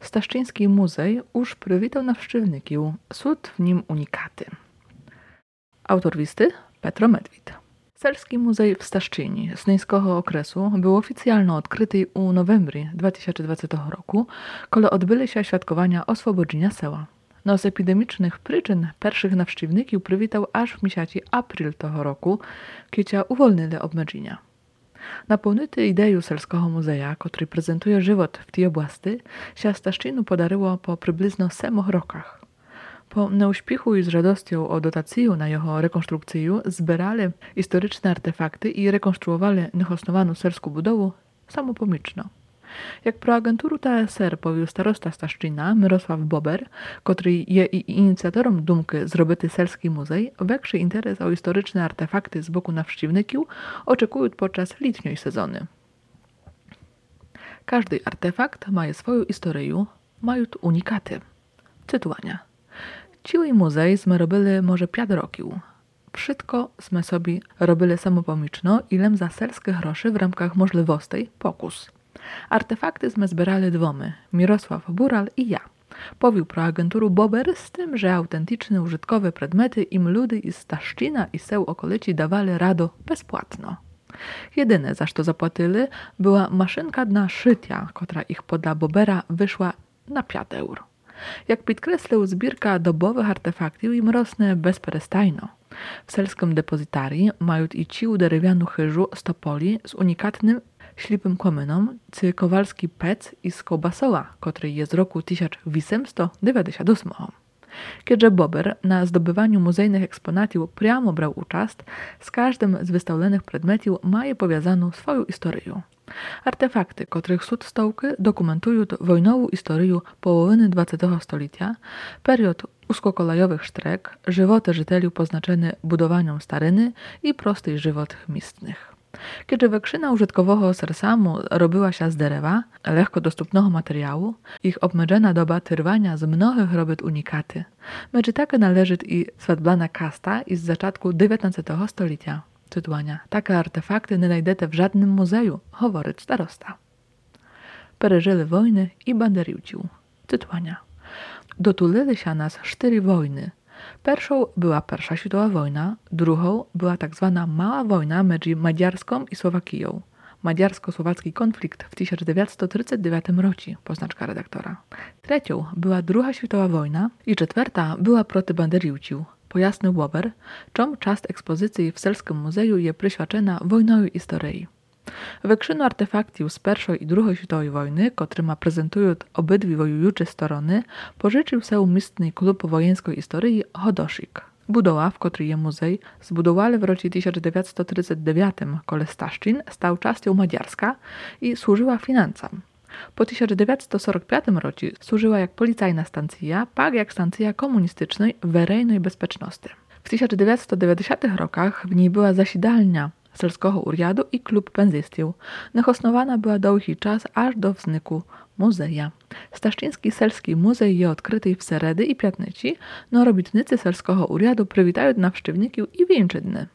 Staszczyński muzej už привітав навшивників, суд в нім унікати. Autor listy Petro Medwid. Selski muzej w Staszczyni z Nyjskiego okresu był oficjalnie odkryty u novembri 2020 roku, kiedy odbyły się świadkowania oswobodzenia seła. No z epidemicznych przyczyn pierwszych nawsztivników przywitał aż w miesiącu april tego roku, kiedy uwolnili obmedzenia. Napełnity ideją Selskiego muzeja, który prezentuje żywot w tej oblasti, się Staszczynu podaryło po przybliżno 7 rokach. Po neuśpichu i z radością o dotację na jego rekonstrukcję zbierali historyczne artefakty i rekonstruowali niechosnowaną selską budowę samopomiczno. Jak pro agenturu TSR powił starosta Staszczyna Mirosław Bober, który je i inicjatorem dumki zrobity Selski muzej, większy interes o historyczne artefakty z boku nawsztivników oczekują podczas letniej sezony. Każdy artefakt ma swoją historię, mają unikaty. Cytowania. Ciły muzej sme robili może 5 roków. Wszystko sme sobie robili samopomiczno, ilem za selskie groszy w ramkach możliwości pokus. Artefakty sme zbierali dwomy, Mirosław Bural i ja. Powił pro agenturu Bober z tym, że autentyczne użytkowe predmety im ludy z Staszczyna i seł okolici dawali rado bezpłatno. Jedyne, za co zapłacili, była maszynka na szycia, która ich podla Bobera wyszła na 5 eur. Jak podkreślił, zbierka dobowych artefaktów im rosnie bezperestajno. W selskim depozytarii mają i cił derewianu chyżu z topoli z unikatnym ślipym komyną, czy kowalski pec i z kołbasoła, który jest z roku 1898. Kiedy Bober na zdobywaniu muzejnych eksponatów priamo brał udział, z każdym z wystawionych przedmiotów ma je powiązaną swoją historię. Artefakty, których sud stołki dokumentują wojnową historię połowy XX stulecia, period uskokolajowych sztrek, żywoty żyteli poznaczone budowaniem staryny i prostej żywot miestnych. Kiedy wekszyna użytkowego sersamu robiła się z derewa, lekko dostępnego materiału, ich obmedzona doba trwania z mnogich robót unikaty. Między takie należy i Swadblana kasta z zaczatku XIX stulecia. Cytowania. Takie artefakty nie znajdziecie w żadnym muzeju, mówi starosta. Przeżyli wojny i banderiucił. Cytowania. Dotulili się nas 4 wojny. Pierwszą była Pierwsza światowa wojna, drugą była tak zwana Mała wojna między Madziarską i Słowakiją. Madziarsko-słowacki konflikt w 1939 roku, poznaczka redaktora. Trzecią była Druga światowa wojna i czwarta była proti banderiucił. Pojasnił Bober, czym czas ekspozycji w Selskim muzeju jest przyświadczona wojnowej historii. Wekszynu artefaktów z I i II światowej wojny, któryma prezentują obydwie wojujące strony, pożyczył się miestny klub wojenskiej historii Hodosik. Budowa, w której je muzej, zbudowali w roku 1939, kiedy Staszczyn stał częścią Madziarska i służyła finansam. Po 1945 roku służyła jak policyjna stacja, pak jak stacja komunistycznej weryjnej bezpieczności. W 1990 rokach w niej była zasiadalnia Selskiego Uriadu i klub penzystów. Niechosnowana była długi czas aż do wzniku muzeja. Staszczyński Selski Muzej jest odkryty w seredy i piatnicy, no robitnicy Selskiego Uriadu przywitają nawsztivników i w inne dni.